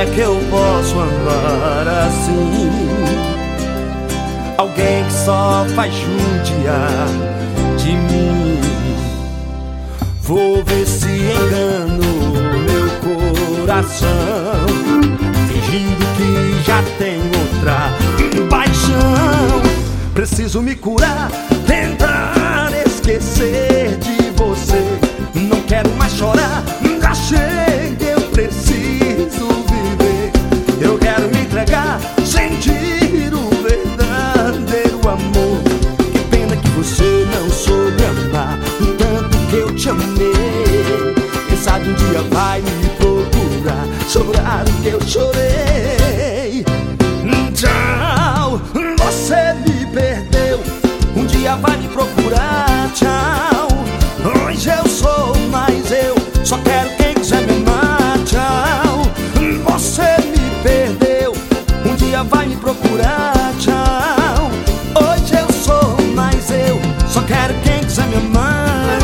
que eu posso amar assim? Alguém que só faz judiar de mim. Vou ver se engano meu coração, fingindo que já tem outra paixão. Preciso me curar, tentar esquecer de você. Não quero mais chorar, já chega, eu preciso viver. Eu quero me entregar, sentir o verdadeiro amor. Que pena que você não soube amar o tanto que eu te amei. Quem sabe um dia vai me procurar, chorar o que eu chorei. Tchau, você me perdeu, um dia vai me procurar. Tchau, hoje eu sou mais eu, só quero quem quiser me amar. Tchau, você me perdeu, um dia vai me procurar. Tchau, hoje eu sou mais eu, só quero quem quiser me amar.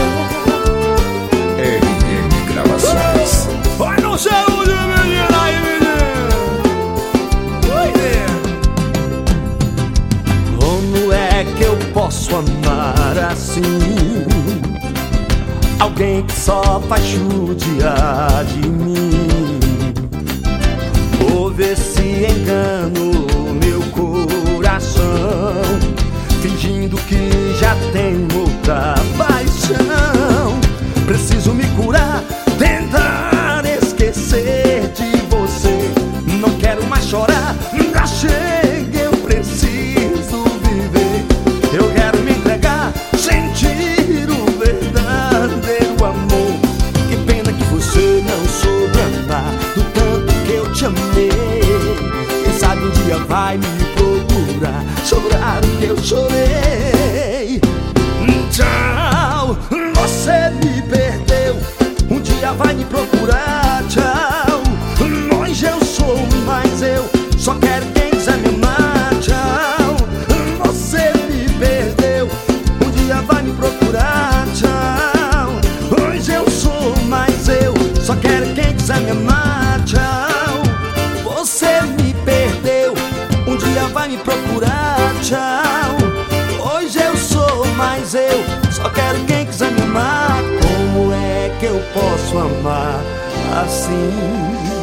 RM Gravações. Vai no saúde, menina aí, menina. Como é que eu posso amar assim? Alguém que só faz judiar de mim. Vou ver se engano meu coração, fingindo que já tem outra paixão. Preciso me curar, tentar esquecer de você. Não quero mais chorar, já chega, eu preciso viver. Eu quero me entregar, sentir o verdadeiro amor. Que pena que você não soube amar do tanto que eu te amei. Quem sabe um dia vai me procurar, chorar o que eu chorei. Tchau, você me perdeu, um dia vai me procurar. Tchau, hoje eu sou mais eu, só quero quem quiser me amar. Tchau, você me perdeu, um dia vai me procurar. Tchau, hoje eu sou mais eu, só quero quem quiser me amar. Tchau, você me perdeu, um dia vai me procurar. Tchau, hoje eu sou mais eu, só quero quem quiser me amar. Como é que eu posso amar assim?